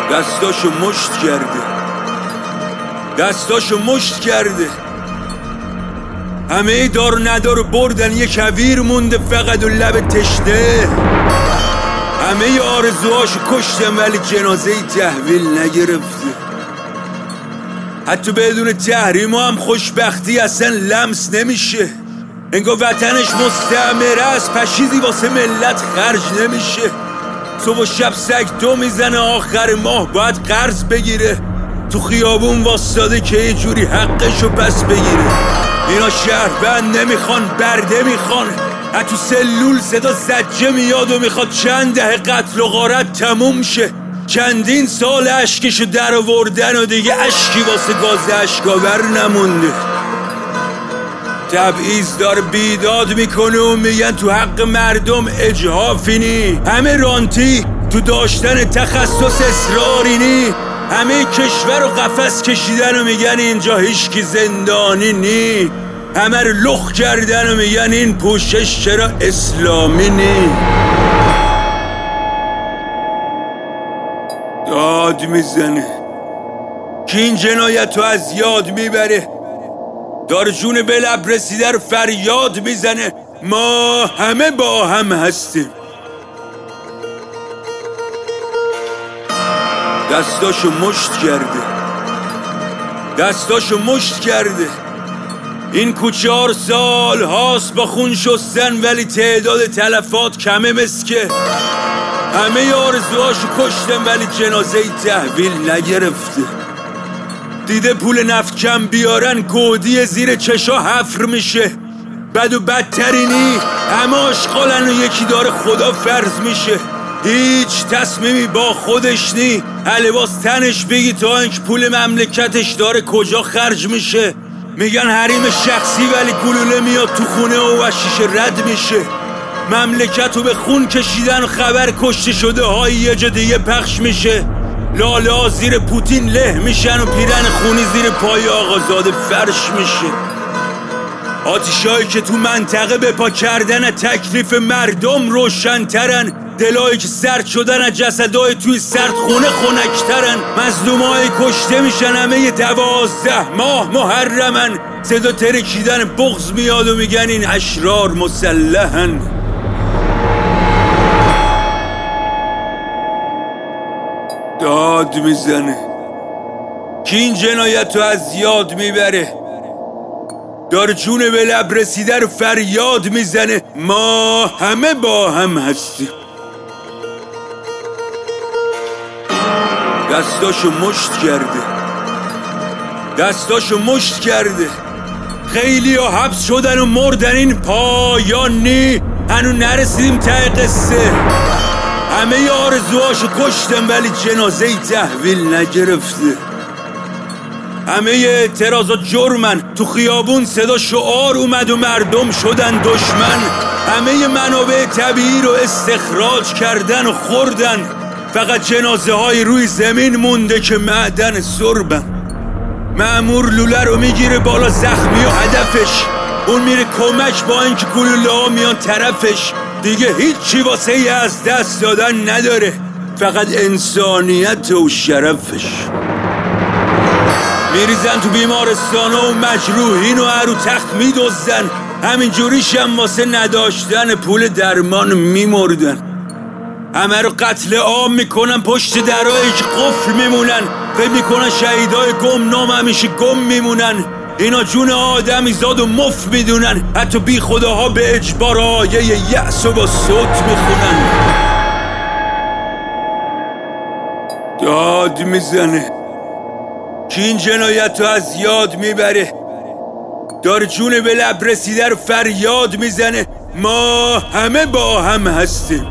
دستاشو مشت کرده، دستاشو مشت کرده. همه دار ندار بردن، یه کویر مونده فقط و لب تشنه. همه آرزوهاشو کشتن ولی جنازه تحویل نگرفته. حتی بدون تحریم هم خوشبختی اصلا لمس نمیشه. انگار وطنش مستعمره است، پشیزی واسه ملت خرج نمیشه. صبح و شب سگ دو میزنه، آخر ماه باید قرض بگیره. تو خیابون واسطاده که یه جوری حقشو پس بگیره. اینا شهروند نمیخوان، برده میخوان. تو سلول صدا زجه میاد و میخواد چند دهه قتل و غارت تموم شه. چندین سال اشکشو در آوردن و دیگه اشکی واسه گاز اشکاور نمونده. تبعیض داره بیداد میکنه و میگن تو حق مردم اجحافی نی. همه رانتی تو داشتن تخصص اصراری نی. همه کشور و قفس کشیدن و میگن اینجا هیچکی زندانی نی. همه رو لخ کردن و میگن این پوشش چرا اسلامی نی. داد میزنه که این جنایت رو از یاد میبره. دار جون به لب رسیده رو فریاد میزنه. ما همه با هم هستیم. دستاشو مشت کرده، دستاشو مشت کرده. این کوچه 4 سال هاست با خون شستن ولی تعداد تلفات کمه مسکه. همه آرزوهاشو کشتن ولی جنازه تحویل نگرفته. دیده پول نفت کم بیارن، گودی زیر چشا حفر میشه. بد و بدترینی همه آشغالن و یکی داره خدا فرض میشه. هیچ تصمیمی با خودش نی. لباس تنش بگی تا اینکه پول مملکتش داره کجا خرج میشه. میگن حریم شخصی ولی گلوله میاد تو خونه و شیشه رد میشه. مملکت رو به خون کشیدن و خبر کشته شده های یه جا دیگه پخش میشه. لاله ها زیر پوتین له میشن و پیرن خونی زیر پای آقازاده فرش میشه. آتیشایی که تو منطقه به پا کردن تکلیف مردم روشن‌ترن. دلایی که سرد شدن از جسدای توی سردخونه خنک‌ترن. مظلومای کشته میشن همه 12 ماه محرمن. صدا ترکیدن بغض میاد و میگن این اشرار مسلحن. داد میزنه که این جنایت رو از یاد میبره. داره جون به لب رسیده رو فریاد میزنه. ما همه با هم هستیم. دستاشو مشت کرده، دستاشو مشت کرده. خیلی ها حبس شدن و مردن، این پایانی. هنو نرسیدیم ته قصه. همه آرزوهاشو کشتن ولی جنازه تحویل نگرفته. همه اعتراضات جرمن. تو خیابون صدا شعار اومد و مردم شدن دشمن. همه منابع طبیعی رو استخراج کردن و خوردن. فقط جنازه های روی زمین مونده که معدن سربن. مأمور لوله رو میگیره بالا زخمی و هدفش. اون میره کمک با اینکه گلوله ها میان طرفش. دیگه هیچی واسه از دست دادن نداره، فقط انسانیت و شرفش. میریزن تو بیمارستان و مجروحین و هرو تخت میدوزن. همین جوریش هم واسه نداشتن پول درمان میمردن. همه رو قتل عام میکنن، پشت درایی که قفل میمونن. فکر میکنن شهیدای گمنام همیشه گم میمونن. اینا جون آدمی زاد و مفت میدونن. حتی بی خداها به اجبار آیه یأس و با صوت میخونن. داد میزنه که این جنایت رو از یاد میبره. داره جون به لب رسیده رو فریاد میزنه. ما همه با هم هستیم.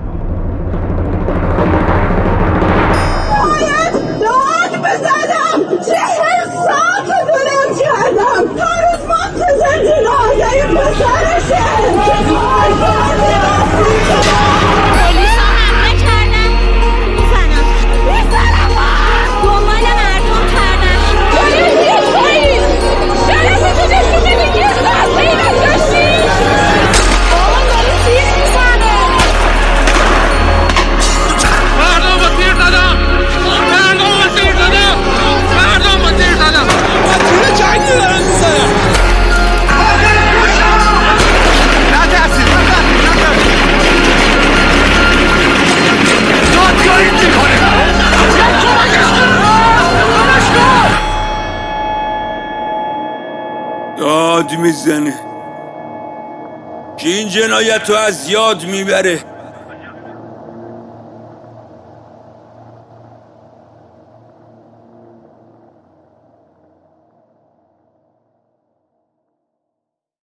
داد بزنم 40 ساعت دلم کردم. هر روز منتظر جنازه این پسرشه که کار کرده. پلیس ها حمله کردن، میزنم دنبال مردم کردن. پلیس شرفتو نشون بده. یه ساعت بین داشتی بابا داره تیر میزنه. داد میزنه که این جنایت رو از یاد میبره.